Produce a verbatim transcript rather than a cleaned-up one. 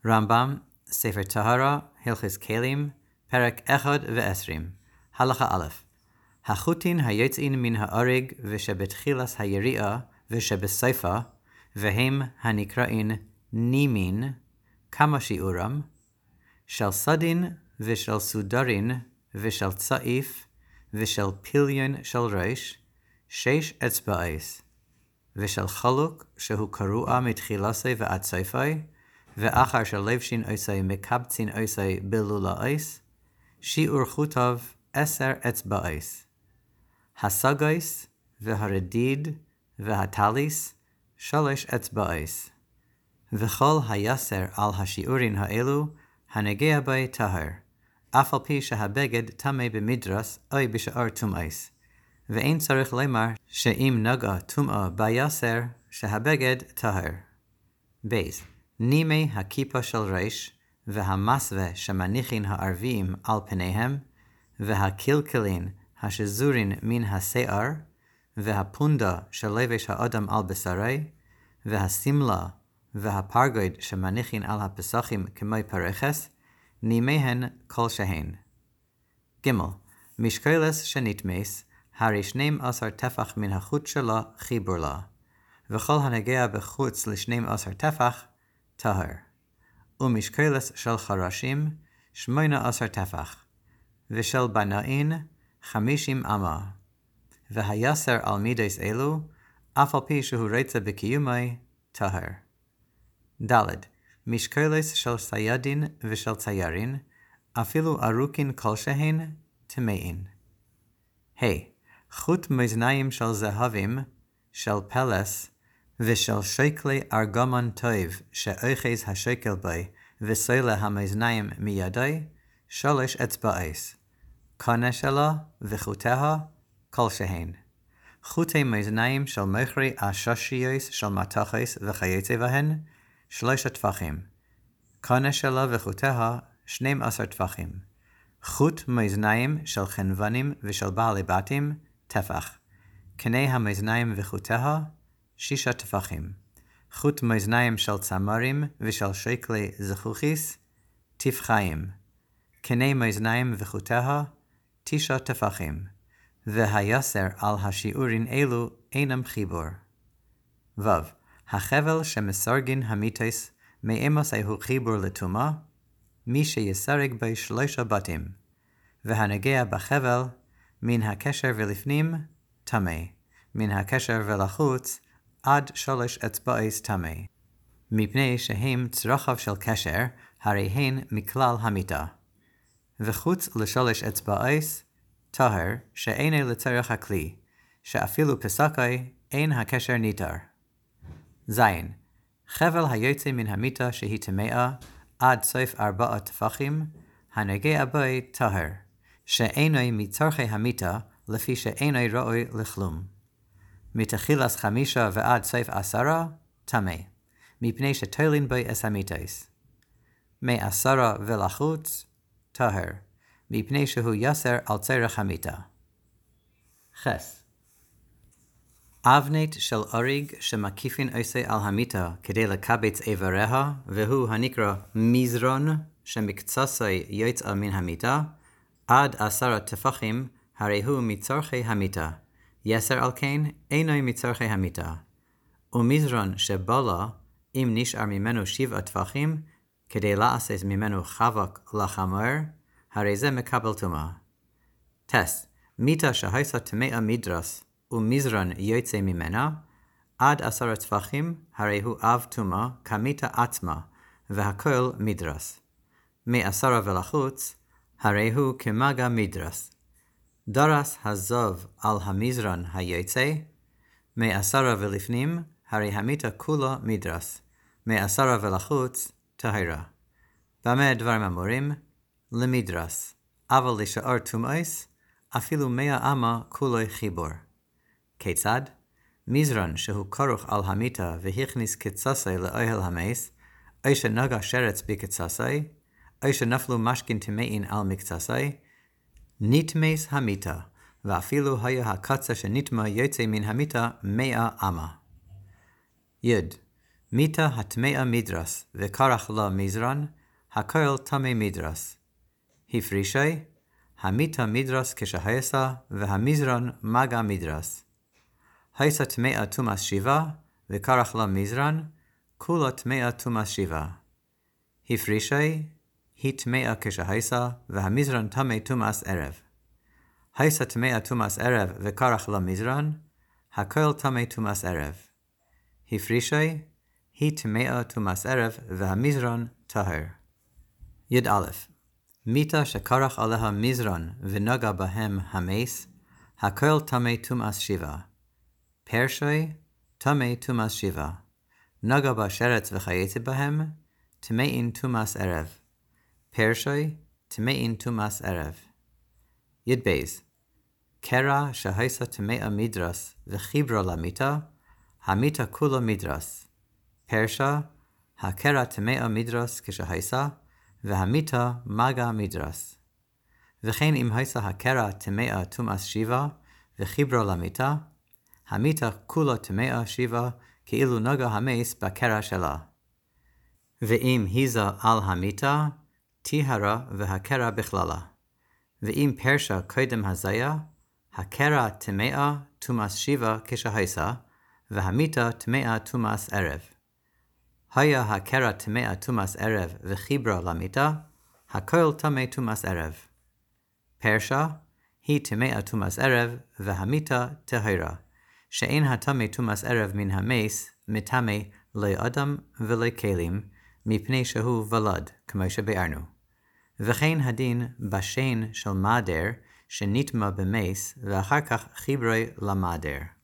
רמב"ם, ספר טהרה, הלכות כלים, פרק אחד ועשרים. הלכה א', החוטין היוצאין מן האורג ושבתחילת היריעה ושבסופה, והם הנקראים נימין, כמה שיעורם, של סדין ושל סודרין ושל צעיף ושל פיליון של ראש, שש אצבעיס, ושל חלוק שהוא קרוע מתחילסי ועד סופי, ואחר של לבשין עושי מקבצין עושי בלולה עיס, שיעור חוטב עשר אצבעיס. הסגייס והרדיד והטליס שלוש אצבעיס. וכל היסר על השיעורין האלו הנגע בי טהר, אף על פי שהבגד טמא במדרס או בשאר טומאיס. ואין צריך לומר שאם נגע טומאה ביסר שהבגד טהר. בייס, נימי הכיפה של ראש, והמסווה שמניחין הערביים על פניהם, והקלקלין השזורין מן השיער, והפונדה של לבש האדם על בשרי, והסמלה והפרגוד שמניחין על הפסחים כמו פרחס, נימיהן כלשהן. ג' משקלס שנתמס, הרי שנים עשר טפח מן החוט שלה חיבור לה, וכל הנגע בחוץ לשנים עשר טפח, טהר. ומשקלס של חרשים, שמונה עשר טפח, ושל בנאין, חמישים אמה. והיסר על מידס אלו, אף על פי שהוא רצה בקיומי, טהר. ד' משקלס של סיידין ושל ציירין, אפילו ארוכין כלשהן, טמאין. ה. חוט מאזניים של זהבים, של פלס, ושל שקלי ארגמן טוב, שאוחז השקל בי, וסולע המאזניים מידי, שלוש אצבעיס. קנה שלה וחוטיה, כלשהן. חוטי מאזניים של מכרי הששיוס של מתחס וכיוצא בהן, שלושה טפחים. קנה שלה וחוטיה, שנים עשר טפחים. חוט מאזניים של חנוונים ושל בעלי בתים, טפח. קנה המאזניים וחוטיה, שישה טפחים. חוט מאזניים של צמרים ושל שקלי זכוכיס, טפחיים. קנה מאזניים וחוטיה, תשע טפחים. והיסר על השיעורין אלו אינם חיבור. ו. החבל שמסרגין המיתוס מאמוס הוא חיבור לטומאה, מי שיסרג בי שלושה בתים, והנגע בחבל מן הקשר ולפנים טמא, מן הקשר ולחוץ עד שלוש אצבעיס טמא. מפני שהם צרכיו של קשר, הרי הן מכלל המיתה. וחוץ לשלוש אצבעיס, טהר, שאינו לצורך הכלי, שאפילו פסקי אין הקשר ניתר. זין, חבל היוצא מן המיתה שהיא טמאה, עד סוף ארבעה טפחים, הנגע בי טהר, שאינו מצרכי המיתה, לפי שאינו ראוי לכלום. מתחילת חמישה ועד סוף עשרה, טמא, מפני שתולין בי אס המיתוס. מעשרה ולחוץ, טהר, מפני שהוא יסר על צורך המיתה. חס. אבנית של אוריג שמקיפין עושה על המיתה כדי לקבץ איבריה, והוא הנקרא מזרון שמקצסי יוצא מן המיתה, עד עשרה טפחים, הרי הוא מצרכי המיתה. יסר על כן אינו מצרכי המיתה. ומזרון שבלה, אם נשאר ממנו שבעה טפחים, כדי לעשות ממנו חבק לחמור, הרי זה מקבל טומאה. טס, מיתה שהייתה טמאה מדרס, ומזרון יוצא ממנה, עד עשרה טפחים, הרי הוא אב טומאה כמיתה עצמה, והכל מדרס. מעשרה ולחוץ, הרי הוא כמגע מדרס. דרס הזוב על המזרון היוצא, מעשרה ולפנים, הרי המיתה כולה מדרס. מעשרה ולחוץ, טהרה. במה דברים אמורים? למדרס, אבל לשאר טומאיס, אפילו מאה אמה כולו חיבור. כיצד? מזרון שהוא כרוך על המיתה והכניס קצסי לאוהל המס, או שנגע שרץ בקצסי, או שנפלו משכין טמאין על מקצסי, נתמס המיתה, ואפילו היה הקצה שנטמא יוצא מן המיתה מאה אמה. י' מיתה הטמאה מדרס, וקרח לה מזרן, הכל טמא מדרס. הפרישי, המיתה מדרס כשהייסה, והמזרן מגה מדרס. הייסה טמאה תומאס שיבה, וקרח לה מזרן, כולה טמאה תומאס שיבה. הפרישי, היא טמאה כשהייסה, והמזרן טמא תומאס ערב. הייסה טמאה תומאס ערב, וקרח לה מזרן, הכל טמא תומאס ערב. הפרישי, היא טמאה תומאס ערב, והמזרן טהר. יד א', מיתה שקרח עליה מזרן ונגע בהם המס, הכל טמא תומאס שיבה. פרשי, טמא תומאס שיבה. נגע בשרץ וכייצא בהם, טמאין תומאס ערב. פרשי, טמאין תומאס ערב. יד בייז, קרע שהייסה טמאה מדרס וחיברה למיתה, המיתה כולה מדרס. פרשה, הקרע טמאה מדרס כשהייסה, והמיתה מגה מדרס. וכן אם הייסה הקרע טמאה תומאס שיבה, וחיברה למיתה, המיתה כולה טמאה שיבה, כאילו נגע המס בקרע שלה. ואם היזה על המיתה, טיהרה והקרע בכללה. ואם פרשה קודם הזיה, הקרע טמאה תומאס שיבה כשהייסה, והמיתה טמאה תומאס ערב. היה הקרע טמאה תומאס ערב וחיברה למיתה, הכל טמא תומאס ערב. פרשה, היא טמאה תומאס ערב, והמיתה טהרה, שאין הטמא תומאס ערב מן המס, מטמא לאדם ולכלים, מפני שהוא ולד, כמו שביארנו. וכן הדין בשן של מעדר, שנטמא במס, ואחר כך חיברה למעדר.